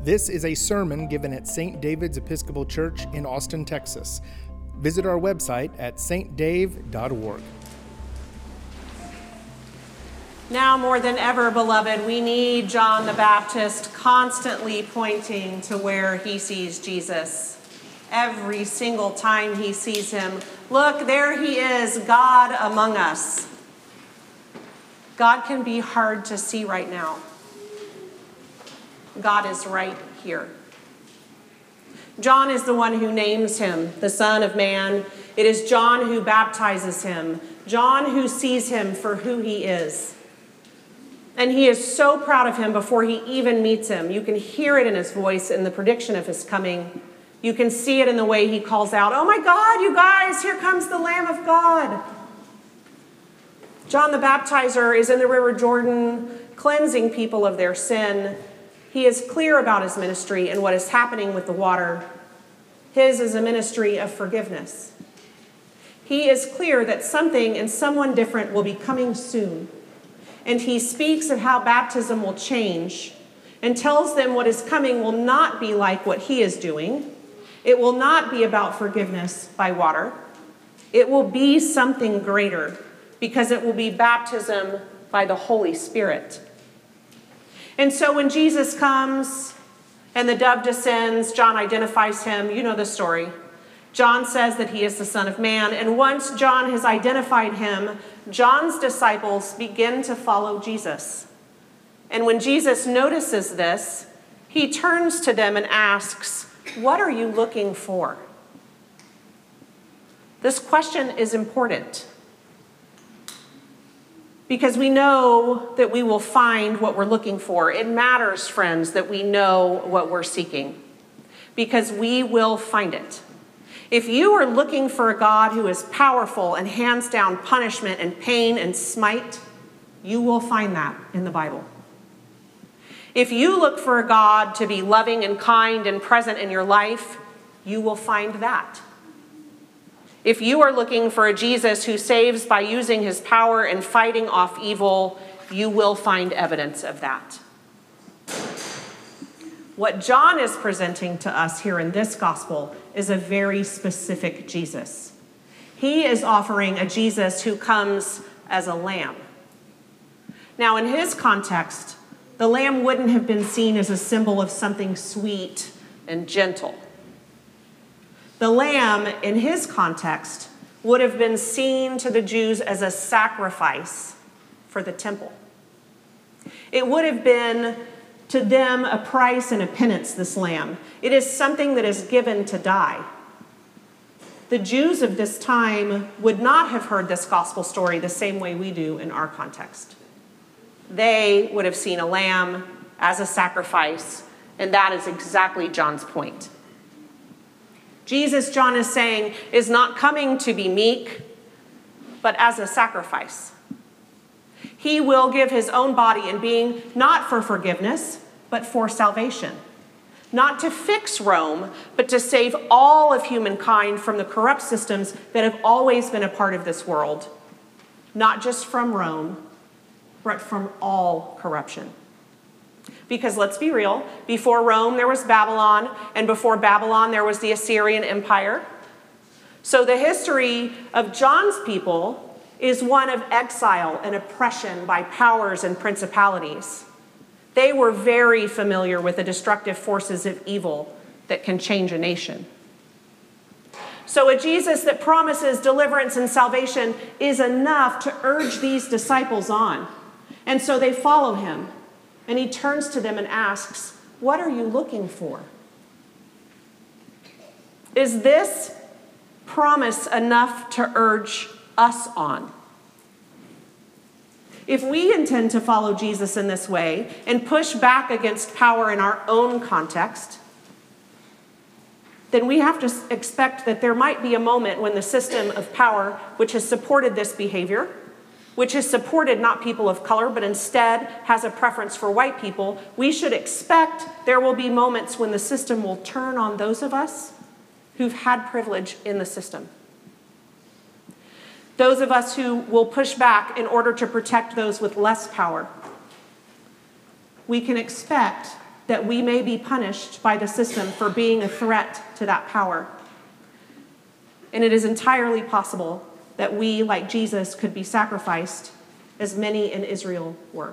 This is a sermon given at St. David's Episcopal Church in Austin, Texas. Visit our website at stdave.org. Now more than ever, beloved, we need John the Baptist constantly pointing to where he sees Jesus. Every single time he sees him, look, there he is, God among us. God can be hard to see right now. God is right here. John is the one who names him the Son of Man. It is John who baptizes him, John who sees him for who he is. And he is so proud of him before he even meets him. You can hear it in his voice in the prediction of his coming. You can see it in the way he calls out, "Oh my God, you guys, here comes the Lamb of God." John the Baptizer is in the River Jordan, cleansing people of their sin. He is clear about his ministry and what is happening with the water. His is a ministry of forgiveness. He is clear that something and someone different will be coming soon. And he speaks of how baptism will change and tells them what is coming will not be like what he is doing. It will not be about forgiveness by water. It will be something greater because it will be baptism by the Holy Spirit. And so when Jesus comes and the dove descends, John identifies him. You know the story. John says that he is the Son of Man. And once John has identified him, John's disciples begin to follow Jesus. And when Jesus notices this, he turns to them and asks, "What are you looking for?" This question is important because we know that we will find what we're looking for. It matters, friends, that we know what we're seeking because we will find it. If you are looking for a God who is powerful and hands down punishment and pain and smite, you will find that in the Bible. If you look for a God to be loving and kind and present in your life, you will find that. If you are looking for a Jesus who saves by using his power and fighting off evil, you will find evidence of that. What John is presenting to us here in this gospel is a very specific Jesus. He is offering a Jesus who comes as a lamb. Now, in his context, the lamb wouldn't have been seen as a symbol of something sweet and gentle. The lamb, in his context, would have been seen to the Jews as a sacrifice for the temple. It would have been to them a price and a penance, this lamb. It is something that is given to die. The Jews of this time would not have heard this gospel story the same way we do in our context. They would have seen a lamb as a sacrifice, and that is exactly John's point. Jesus, John is saying, is not coming to be meek, but as a sacrifice. He will give his own body and being not for forgiveness, but for salvation. Not to fix Rome, but to save all of humankind from the corrupt systems that have always been a part of this world. Not just from Rome, but from all corruption. Because let's be real, before Rome there was Babylon, and before Babylon there was the Assyrian Empire. So the history of John's people is one of exile and oppression by powers and principalities. They were very familiar with the destructive forces of evil that can change a nation. So a Jesus that promises deliverance and salvation is enough to urge these disciples on. And so they follow him. And he turns to them and asks, "What are you looking for?" Is this promise enough to urge us on? If we intend to follow Jesus in this way and push back against power in our own context, then we have to expect that there might be a moment when the system of power, which has supported this behavior, which has supported not people of color, but instead has a preference for white people, we should expect there will be moments when the system will turn on those of us who've had privilege in the system. Those of us who will push back in order to protect those with less power. We can expect that we may be punished by the system for being a threat to that power. And it is entirely possible that we, like Jesus, could be sacrificed, as many in Israel were.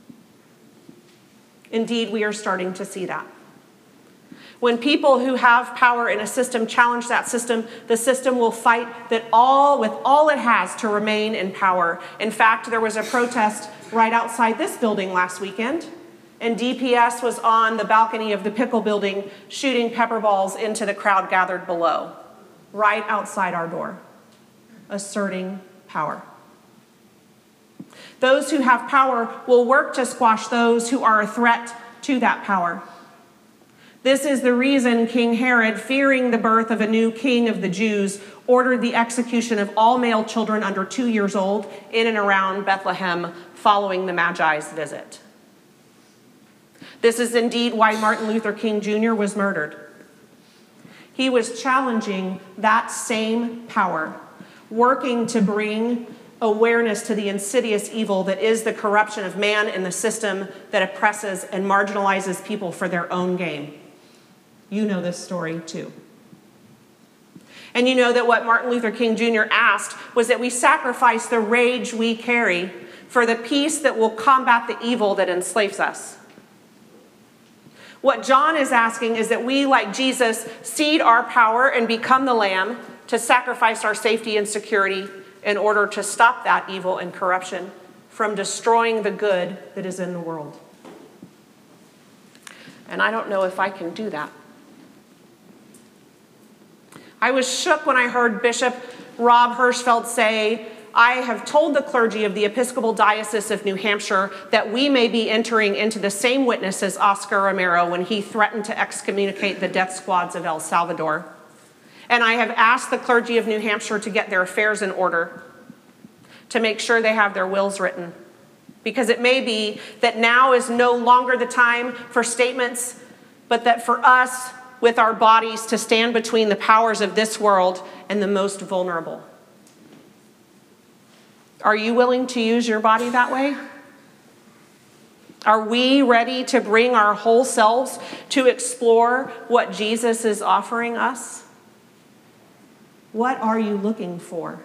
Indeed, we are starting to see that. When people who have power in a system challenge that system, the system will fight with all it has to remain in power. In fact, there was a protest right outside this building last weekend, and DPS was on the balcony of the Pickle building shooting pepper balls into the crowd gathered below, right outside our door, asserting power. Those who have power will work to squash those who are a threat to that power. This is the reason King Herod, fearing the birth of a new king of the Jews, ordered the execution of all male children under 2 years old in and around Bethlehem following the Magi's visit. This is indeed why Martin Luther King Jr. was murdered. He was challenging that same power, working to bring awareness to the insidious evil that is the corruption of man in the system that oppresses and marginalizes people for their own gain. You know this story too. And you know that what Martin Luther King Jr. asked was that we sacrifice the rage we carry for the peace that will combat the evil that enslaves us. What John is asking is that we, like Jesus, cede our power and become the lamb to sacrifice our safety and security in order to stop that evil and corruption from destroying the good that is in the world. And I don't know if I can do that. I was shook when I heard Bishop Rob Hirschfeld say, "I have told the clergy of the Episcopal Diocese of New Hampshire that we may be entering into the same witness as Oscar Romero when he threatened to excommunicate the death squads of El Salvador. And I have asked the clergy of New Hampshire to get their affairs in order, to make sure they have their wills written. Because it may be that now is no longer the time for statements, but that for us, with our bodies, to stand between the powers of this world and the most vulnerable." Are you willing to use your body that way? Are we ready to bring our whole selves to explore what Jesus is offering us? What are you looking for?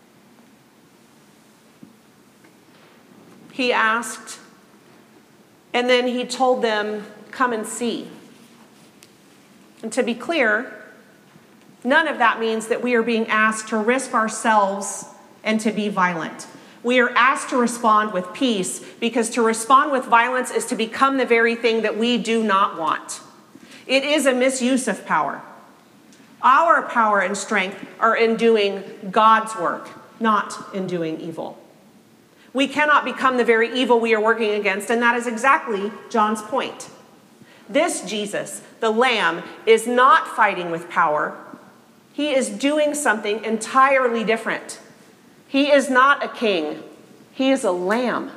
He asked, and then he told them, "Come and see." And to be clear, none of that means that we are being asked to risk ourselves and to be violent. We are asked to respond with peace, because to respond with violence is to become the very thing that we do not want. It is a misuse of power. Our power and strength are in doing God's work, not in doing evil. We cannot become the very evil we are working against, and that is exactly John's point. This Jesus, the Lamb, is not fighting with power. He is doing something entirely different. He is not a king. He is a lamb.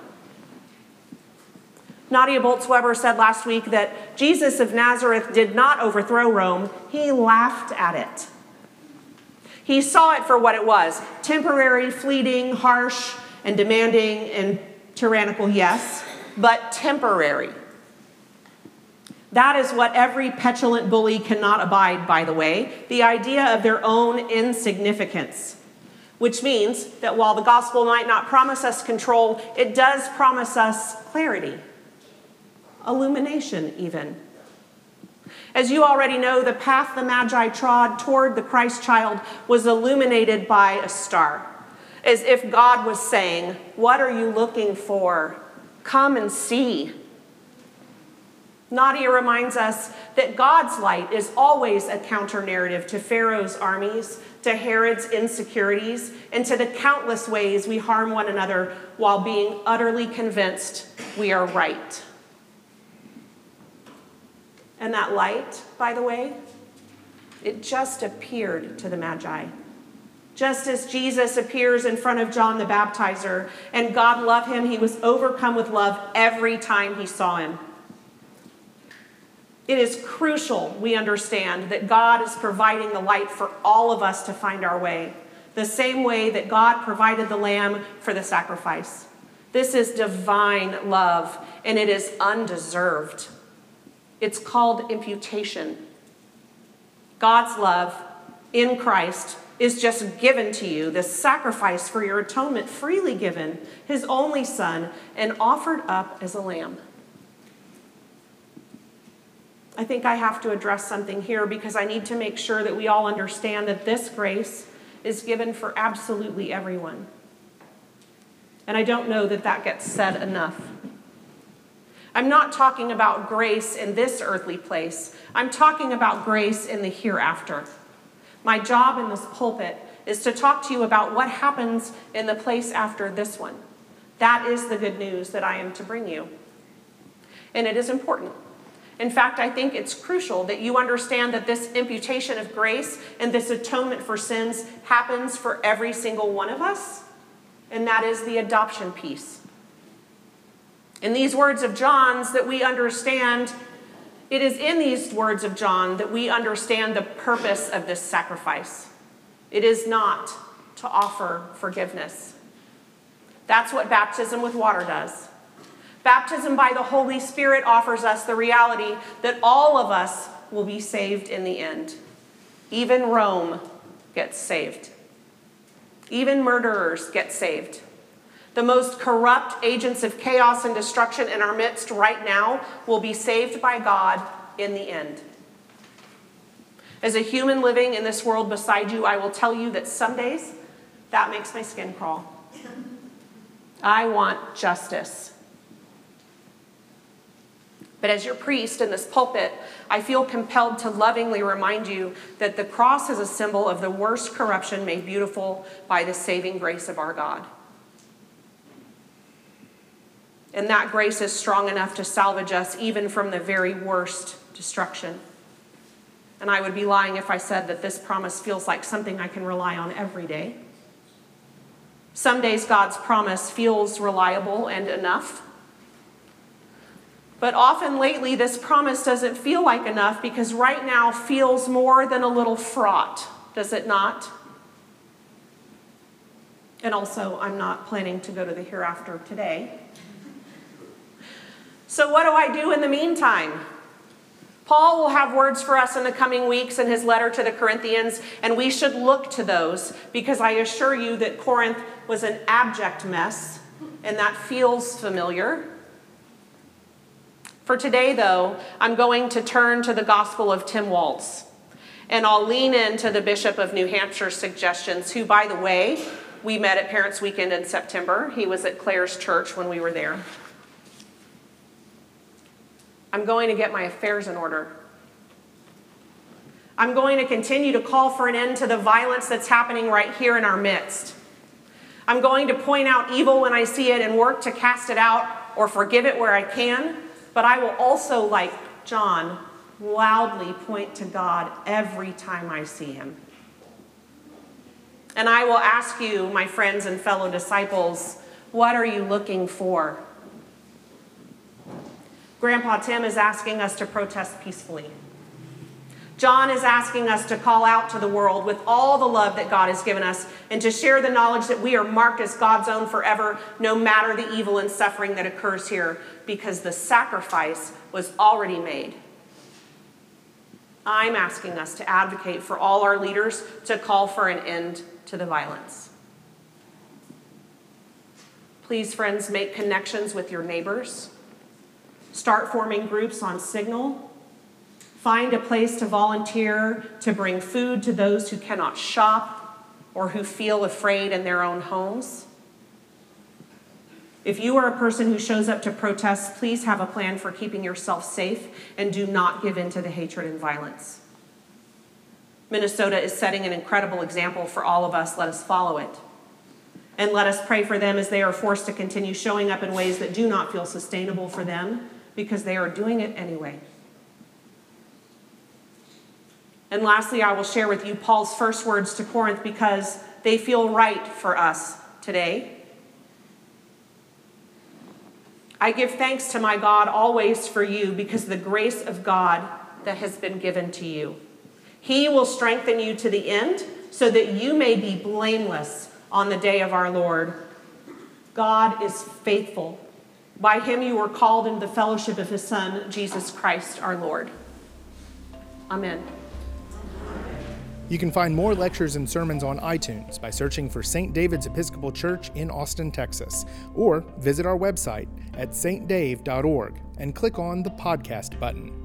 Nadia Bolz-Weber said last week that Jesus of Nazareth did not overthrow Rome. He laughed at it. He saw it for what it was: temporary, fleeting, harsh, and demanding and tyrannical, yes, but temporary. That is what every petulant bully cannot abide, by the way, the idea of their own insignificance. Which means that while the gospel might not promise us control, it does promise us clarity, illumination even. As you already know, the path the Magi trod toward the Christ child was illuminated by a star, as if God was saying, "What are you looking for? Come and see." Nadia reminds us that God's light is always a counter-narrative to Pharaoh's armies, to Herod's insecurities, and to the countless ways we harm one another while being utterly convinced we are right. And that light, by the way, it just appeared to the Magi. Just as Jesus appears in front of John the Baptizer, and God loved him, he was overcome with love every time he saw him. It is crucial we understand that God is providing the light for all of us to find our way, the same way that God provided the lamb for the sacrifice. This is divine love, and it is undeserved. It's called imputation. God's love in Christ is just given to you, this sacrifice for your atonement, freely given, his only Son, and offered up as a lamb. I think I have to address something here because I need to make sure that we all understand that this grace is given for absolutely everyone. And I don't know that that gets said enough. I'm not talking about grace in this earthly place. I'm talking about grace in the hereafter. My job in this pulpit is to talk to you about what happens in the place after this one. That is the good news that I am to bring you. And it is important. In fact, I think it's crucial that you understand that this imputation of grace and this atonement for sins happens for every single one of us. And that is the adoption piece. In these words of John's that we understand, it is in these words of John that we understand the purpose of this sacrifice. It is not to offer forgiveness. That's what baptism with water does. Baptism by the Holy Spirit offers us the reality that all of us will be saved in the end. Even Rome gets saved. Even murderers get saved. The most corrupt agents of chaos and destruction in our midst right now will be saved by God in the end. As a human living in this world beside you, I will tell you that some days that makes my skin crawl. I want justice. But as your priest in this pulpit, I feel compelled to lovingly remind you that the cross is a symbol of the worst corruption made beautiful by the saving grace of our God. And that grace is strong enough to salvage us even from the very worst destruction. And I would be lying if I said that this promise feels like something I can rely on every day. Some days God's promise feels reliable and enough. But often lately, this promise doesn't feel like enough because right now feels more than a little fraught, does it not? And also, I'm not planning to go to the hereafter today. So what do I do in the meantime? Paul will have words for us in the coming weeks in his letter to the Corinthians, and we should look to those because I assure you that Corinth was an abject mess, and that feels familiar. For today, though, I'm going to turn to the Gospel of Tim Waltz, and I'll lean into the Bishop of New Hampshire's suggestions, who, by the way, we met at Parents' Weekend in September. He was at Claire's church when we were there. I'm going to get my affairs in order. I'm going to continue to call for an end to the violence that's happening right here in our midst. I'm going to point out evil when I see it and work to cast it out or forgive it where I can. But I will also, like John, loudly point to God every time I see him. And I will ask you, my friends and fellow disciples, what are you looking for? Grandpa Tim is asking us to protest peacefully. John is asking us to call out to the world with all the love that God has given us and to share the knowledge that we are marked as God's own forever, no matter the evil and suffering that occurs here, because the sacrifice was already made. I'm asking us to advocate for all our leaders to call for an end to the violence. Please, friends, make connections with your neighbors. Start forming groups on Signal. Find a place to volunteer to bring food to those who cannot shop or who feel afraid in their own homes. If you are a person who shows up to protest, please have a plan for keeping yourself safe and do not give in to the hatred and violence. Minnesota is setting an incredible example for all of us. Let us follow it. And let us pray for them as they are forced to continue showing up in ways that do not feel sustainable for them because they are doing it anyway. And lastly, I will share with you Paul's first words to Corinth because they feel right for us today. I give thanks to my God always for you because of the grace of God that has been given to you. He will strengthen you to the end so that you may be blameless on the day of our Lord. God is faithful. By him you were called into the fellowship of his Son, Jesus Christ our Lord. Amen. You can find more lectures and sermons on iTunes by searching for St. David's Episcopal Church in Austin, Texas, or visit our website at stdave.org and click on the podcast button.